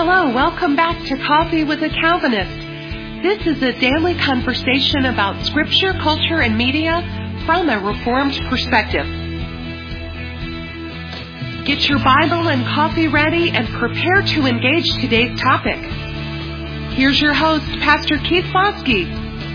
Hello, welcome back to Coffee with a Calvinist. This is a daily conversation about Scripture, culture, and media from a Reformed perspective. Get your Bible and coffee ready and prepare to engage today's topic. Here's your host, Pastor Keith Foskey.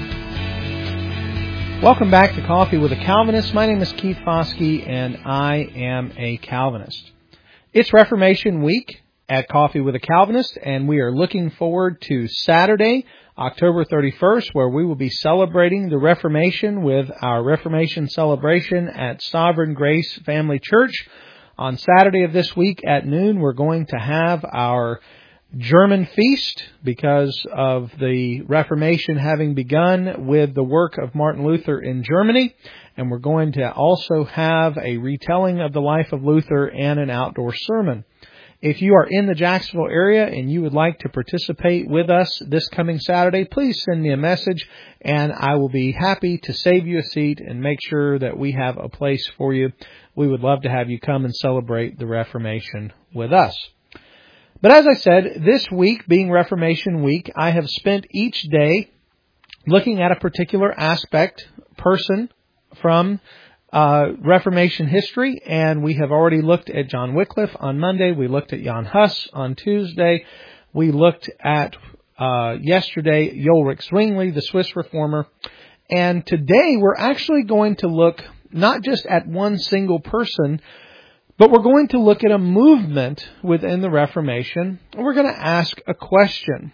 Welcome back to Coffee with a Calvinist. My name is Keith Foskey, and I am a Calvinist. It's Reformation Week at Coffee with a Calvinist, and we are looking forward to Saturday, October 31st, where we will be celebrating the Reformation with our Reformation celebration at Sovereign Grace Family Church. On Saturday of this week at noon, we're going to have our German feast because of the Reformation having begun with the work of Martin Luther in Germany. And we're going to also have a retelling of the life of Luther and an outdoor sermon. If you are in the Jacksonville area and you would like to participate with us this coming Saturday, please send me a message and I will be happy to save you a seat and make sure that we have a place for you. We would love to have you come and celebrate the Reformation with us. But as I said, this week being Reformation Week, I have spent each day looking at a particular aspect, person from Reformation history, and we have already looked at John Wycliffe on Monday. We looked at Jan Hus on Tuesday. We looked at yesterday Ulrich Zwingli, the Swiss reformer. And today we're actually going to look not just at one single person, but we're going to look at a movement within the Reformation. We're going to ask a question.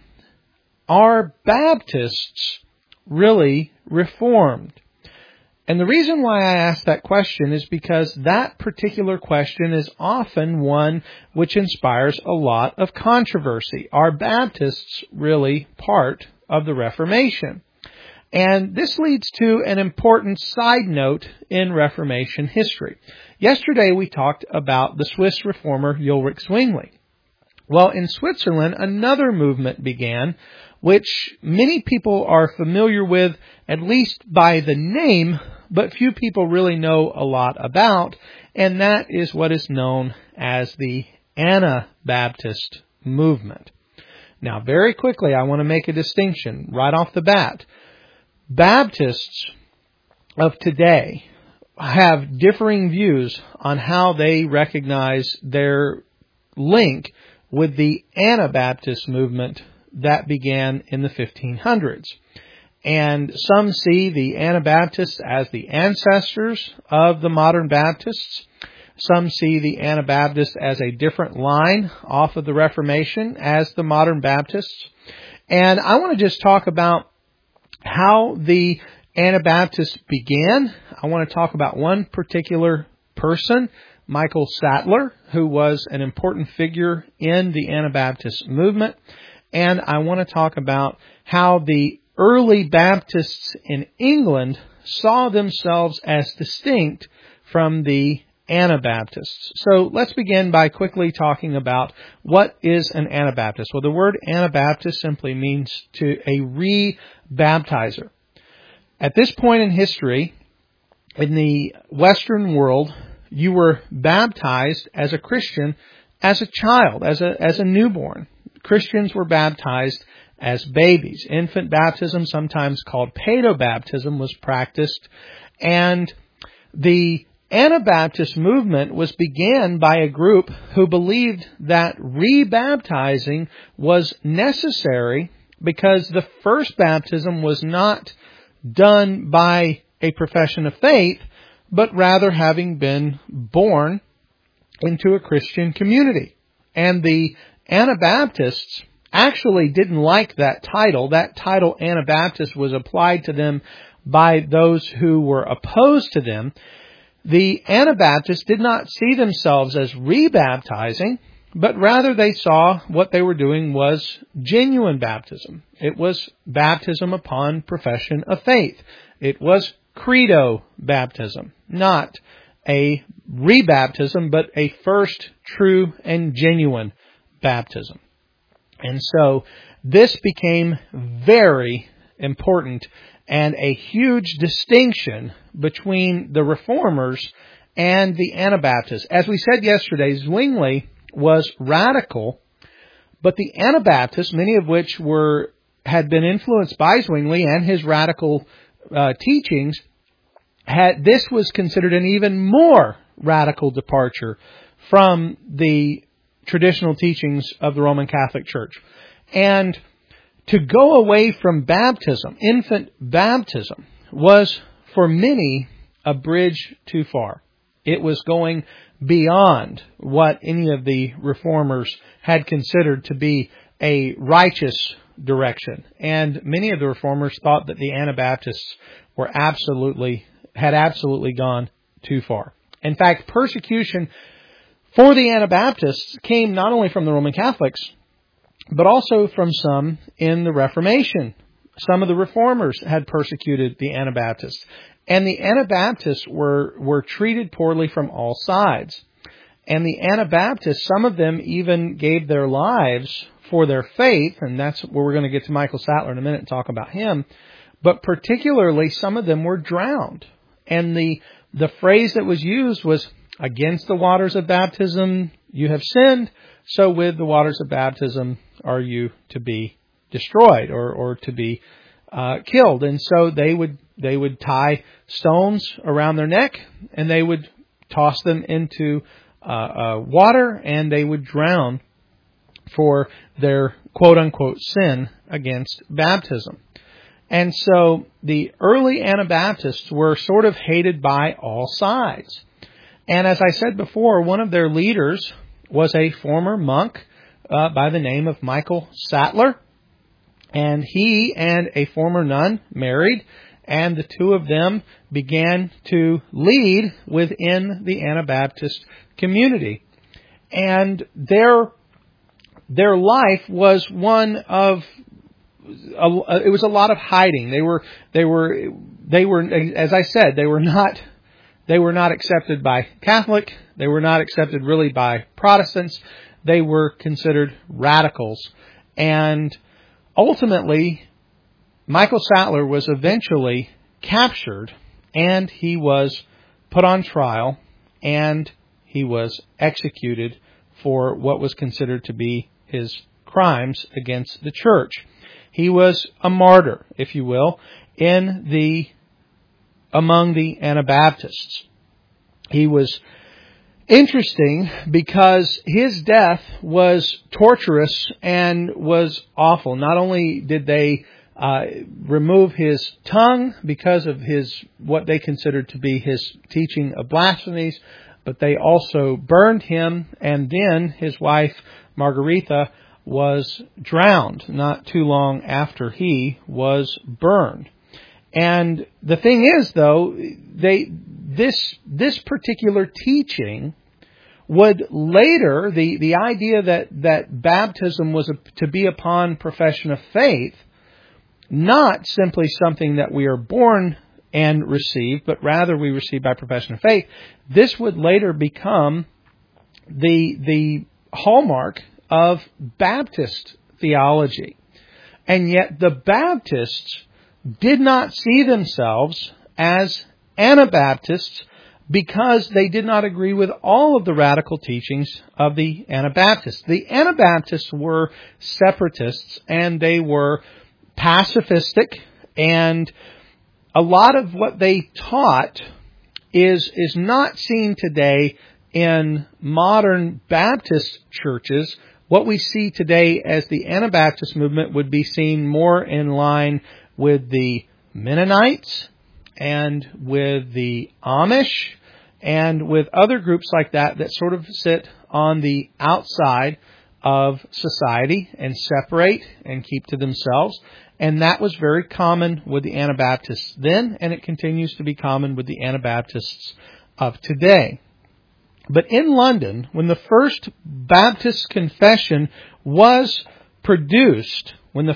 Are Baptists really Reformed? And the reason why I ask that question is because that particular question is often one which inspires a lot of controversy. Are Baptists really part of the Reformation? And this leads to an important side note in Reformation history. Yesterday we talked about the Swiss reformer Ulrich Zwingli. Well, in Switzerland, another movement began, which many people are familiar with, at least by the name, but few people really know a lot about, and that is what is known as the Anabaptist movement. Now, very quickly, I want to make a distinction right off the bat. Baptists of today have differing views on how they recognize their link with the Anabaptist movement that began in the 1500s. And some see the Anabaptists as the ancestors of the modern Baptists. Some see the Anabaptists as a different line off of the Reformation as the modern Baptists. And I want to just talk about how the Anabaptists began. I want to talk about one particular person, Michael Sattler, who was an important figure in the Anabaptist movement. And I want to talk about how the early Baptists in England saw themselves as distinct from the Anabaptists. So let's begin by quickly talking about what is an Anabaptist. Well, the word Anabaptist simply means a re-baptizer. At this point in history, in the Western world, you were baptized as a Christian as a child, as a newborn. Christians were baptized as babies. Infant baptism, sometimes called paedobaptism, was practiced. And the Anabaptist movement began by a group who believed that rebaptizing was necessary because the first baptism was not done by a profession of faith, but rather having been born into a Christian community. And the Anabaptists actually didn't like that title. That title, Anabaptist, was applied to them by those who were opposed to them. The Anabaptists did not see themselves as rebaptizing, but rather they saw what they were doing was genuine baptism. It was baptism upon profession of faith. It was credo baptism, not a rebaptism, but a first true and genuine baptism. And so this became very important and a huge distinction between the Reformers and the Anabaptists. As we said yesterday, Zwingli was radical, But the Anabaptists, many of which had been influenced by Zwingli and his radical teachings, this was considered an even more radical departure from the traditional teachings of the Roman Catholic Church. And to go away from baptism, infant baptism, was for many a bridge too far. It was going beyond what any of the reformers had considered to be a righteous direction. And many of the reformers thought that the Anabaptists had absolutely gone too far. In fact, persecution for the Anabaptists came not only from the Roman Catholics, but also from some in the Reformation. Some of the reformers had persecuted the Anabaptists. And the Anabaptists were treated poorly from all sides. And the Anabaptists, some of them even gave their lives for their faith, and that's where we're going to get to Michael Sattler in a minute and talk about him. But particularly, some of them were drowned. And the phrase that was used was, against the waters of baptism you have sinned, so with the waters of baptism are you to be destroyed or to be killed. And so they would tie stones around their neck, and they would toss them into water, and they would drown for their quote-unquote sin against baptism. And so the early Anabaptists were sort of hated by all sides. And as I said before, one of their leaders was a former monk by the name of Michael Sattler. And he and a former nun married, and the two of them began to lead within the Anabaptist community. And their life was one of it was a lot of hiding. They were as I said, they were not accepted by Catholic. They were not accepted really by Protestants. They were considered radicals. And ultimately, Michael Sattler was eventually captured, and he was put on trial, and he was executed for what was considered to be his crimes against the church. He was a martyr, if you will, among the Anabaptists. He was interesting because his death was torturous and was awful. Not only did they remove his tongue because of what they considered to be his teaching of blasphemies, but they also burned him, and then his wife Margaretha was drowned not too long after he was burned. And the thing is, though, this particular teaching would later, the idea that baptism was to be upon profession of faith, not simply something that we are born and receive, but rather we receive by profession of faith, this would later become the hallmark of Baptist theology. And yet the Baptists did not see themselves as Anabaptists because they did not agree with all of the radical teachings of the Anabaptists. The Anabaptists were separatists, and they were pacifistic, and a lot of what they taught is not seen today in modern Baptist churches. What we see today as the Anabaptist movement would be seen more in line with the Mennonites and with the Amish and with other groups like that sort of sit on the outside of society and separate and keep to themselves. And that was very common with the Anabaptists then, and it continues to be common with the Anabaptists of today. But in London, when the first Baptist confession was produced,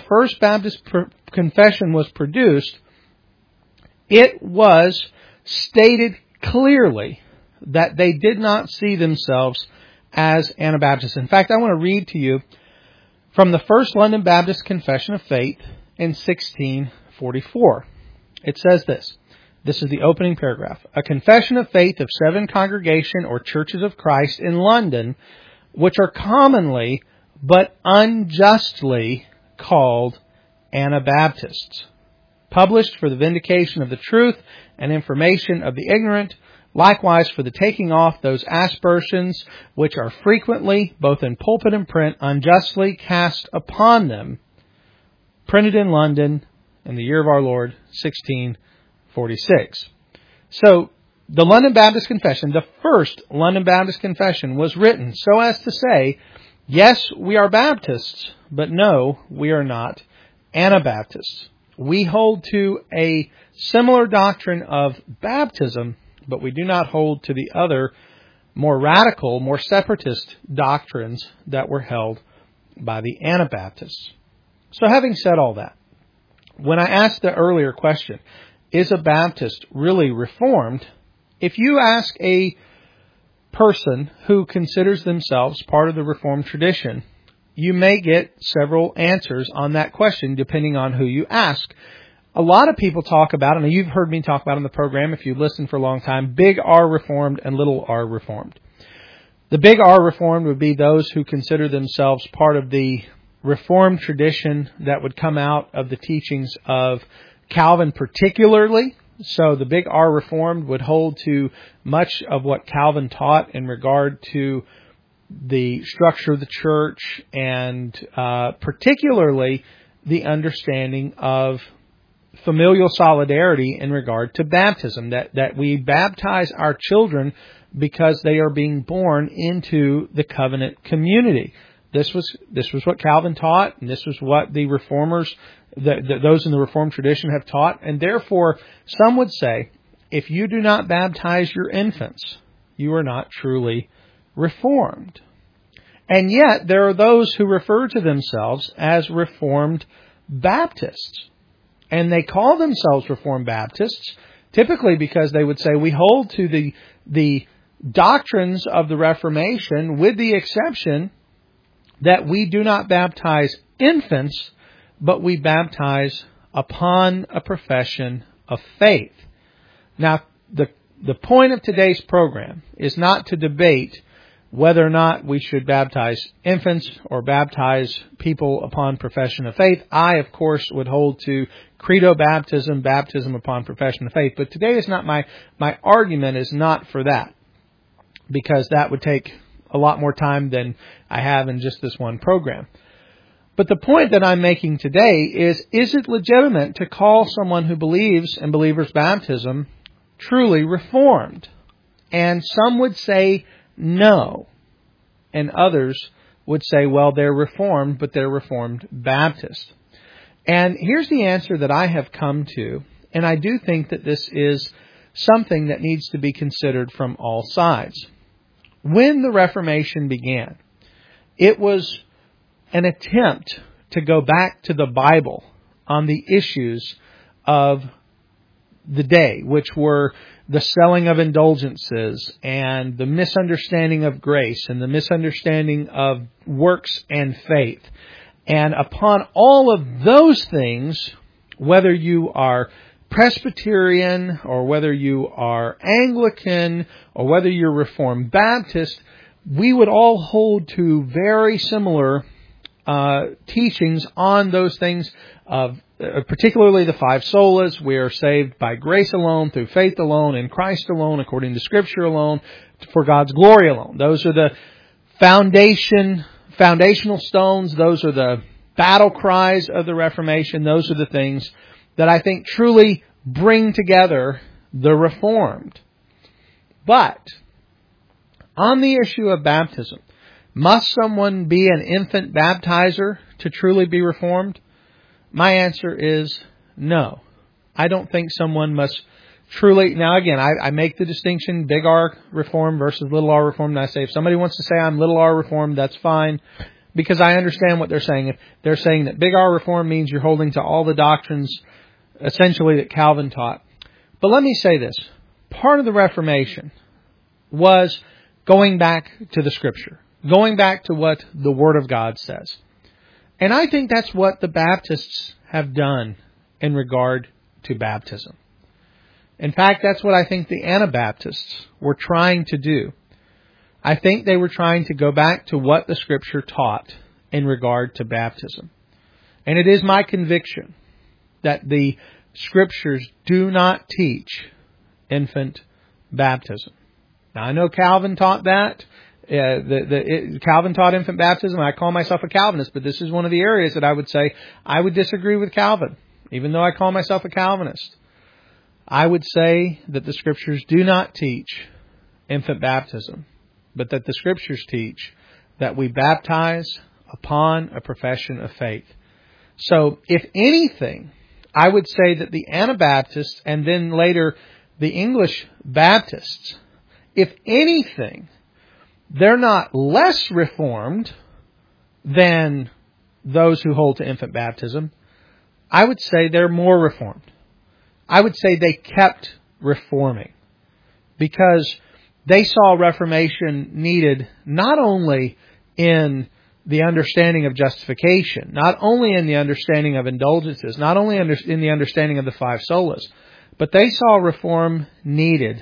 it was stated clearly that they did not see themselves as Anabaptists. In fact, I want to read to you from the First London Baptist Confession of Faith in 1644. It says this. This is the opening paragraph. A confession of faith of 7 congregation or churches of Christ in London, which are commonly but unjustly called Anabaptists, published for the vindication of the truth and information of the ignorant, likewise for the taking off those aspersions which are frequently, both in pulpit and print, unjustly cast upon them, printed in London in the year of our Lord, 1646. So, the London Baptist Confession, the first London Baptist Confession, was written so as to say, yes, we are Baptists, but no, we are not Anabaptists. We hold to a similar doctrine of baptism, but we do not hold to the other more radical, more separatist doctrines that were held by the Anabaptists. So having said all that, when I asked the earlier question, is a Baptist really Reformed? If you ask a person who considers themselves part of the Reformed tradition, you may get several answers on that question depending on who you ask. A lot of people talk about, and you've heard me talk about on the program if you've listened for a long time, big R Reformed and little R Reformed. The big R Reformed would be those who consider themselves part of the Reformed tradition that would come out of the teachings of Calvin particularly. So the big R Reformed would hold to much of what Calvin taught in regard to the structure of the church and particularly the understanding of familial solidarity in regard to baptism, that we baptize our children because they are being born into the covenant community. This was what Calvin taught, and this was what the Reformers, those in the Reformed tradition have taught. And therefore, some would say, if you do not baptize your infants, you are not truly Reformed. And yet, there are those who refer to themselves as Reformed Baptists. And they call themselves Reformed Baptists, typically because they would say, we hold to the doctrines of the Reformation, with the exception that we do not baptize infants, but we baptize upon a profession of faith. Now, the point of today's program is not to debate whether or not we should baptize infants or baptize people upon profession of faith. I, of course, would hold to credo baptism, baptism upon profession of faith. But today is not my argument is not for that, because that would take a lot more time than I have in just this one program. But the point that I'm making today is it legitimate to call someone who believes in believers' baptism truly Reformed? And some would say no. And others would say, well, they're Reformed, but they're Reformed Baptist. And here's the answer that I have come to. And I do think that this is something that needs to be considered from all sides. When the Reformation began, it was an attempt to go back to the Bible on the issues of the day, which were the selling of indulgences and the misunderstanding of grace and the misunderstanding of works and faith. And upon all of those things, whether you are Presbyterian or whether you are Anglican or whether you're Reformed Baptist, we would all hold to very similar teachings on those things, of particularly the five solas. We are saved by grace alone, through faith alone, in Christ alone, according to Scripture alone, for God's glory alone. Those are the foundational stones. Those are the battle cries of the Reformation. Those are the things that I think truly bring together the Reformed. But on the issue of baptism, must someone be an infant baptizer to truly be Reformed? My answer is no. I don't think someone must truly... Now again, I make the distinction, big R Reformed versus little R Reformed, and I say if somebody wants to say I'm little R Reformed, that's fine, because I understand what they're saying. If they're saying that big R Reformed means you're holding to all the doctrines essentially that Calvin taught. But let me say this. Part of the Reformation was going back to the Scripture, going back to what the Word of God says. And I think that's what the Baptists have done in regard to baptism. In fact, that's what I think the Anabaptists were trying to do. I think they were trying to go back to what the Scripture taught in regard to baptism. And it is my conviction that the Scriptures do not teach infant baptism. Now, I know Calvin taught that. Calvin taught infant baptism. I call myself a Calvinist, but this is one of the areas that I would say I would disagree with Calvin, even though I call myself a Calvinist. I would say that the Scriptures do not teach infant baptism, but that the Scriptures teach that we baptize upon a profession of faith. So, if anything, I would say that the Anabaptists and then later the English Baptists, if anything, they're not less Reformed than those who hold to infant baptism. I would say they're more Reformed. I would say they kept reforming because they saw Reformation needed not only in the understanding of justification, not only in the understanding of indulgences, not only in the understanding of the five solas, but they saw reform needed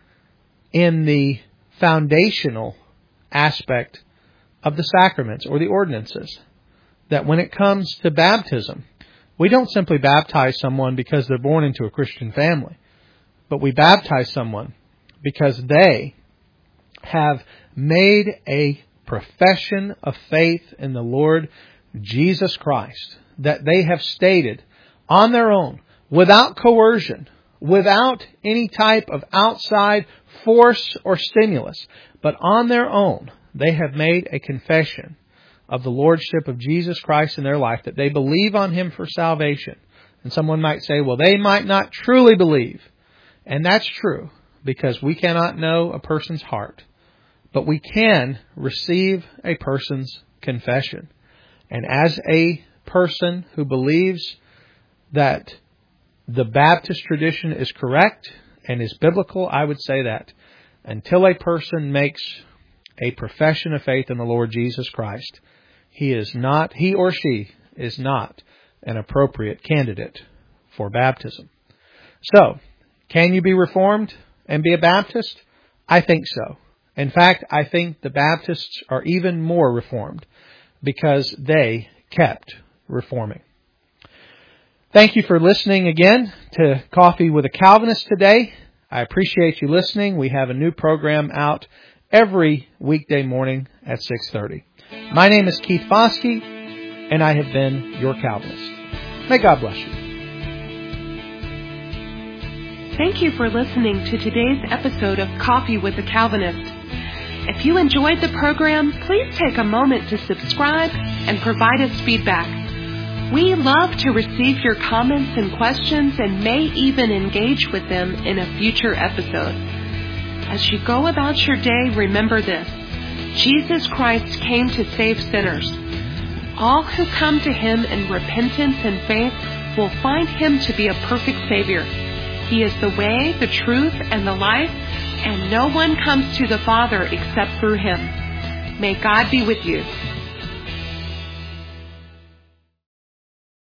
in the foundational aspect of the sacraments or the ordinances. That when it comes to baptism, we don't simply baptize someone because they're born into a Christian family, but we baptize someone because they have made a profession of faith in the Lord Jesus Christ, that they have stated on their own, without coercion, without any type of outside force or stimulus, but on their own, they have made a confession of the Lordship of Jesus Christ in their life, that they believe on Him for salvation. And someone might say, well, they might not truly believe. And that's true, because we cannot know a person's heart. But we can receive a person's confession. And as a person who believes that the Baptist tradition is correct and is biblical, I would say that until a person makes a profession of faith in the Lord Jesus Christ, he or she is not an appropriate candidate for baptism. So, can you be Reformed and be a Baptist? I think so. In fact, I think the Baptists are even more Reformed because they kept reforming. Thank you for listening again to Coffee with a Calvinist today. I appreciate you listening. We have a new program out every weekday morning at 6:30. My name is Keith Foskey, and I have been your Calvinist. May God bless you. Thank you for listening to today's episode of Coffee with a Calvinist. If you enjoyed the program, please take a moment to subscribe and provide us feedback. We love to receive your comments and questions and may even engage with them in a future episode. As you go about your day, remember this: Jesus Christ came to save sinners. All who come to Him in repentance and faith will find Him to be a perfect Savior. He is the way, the truth, and the life, and no one comes to the Father except through Him. May God be with you.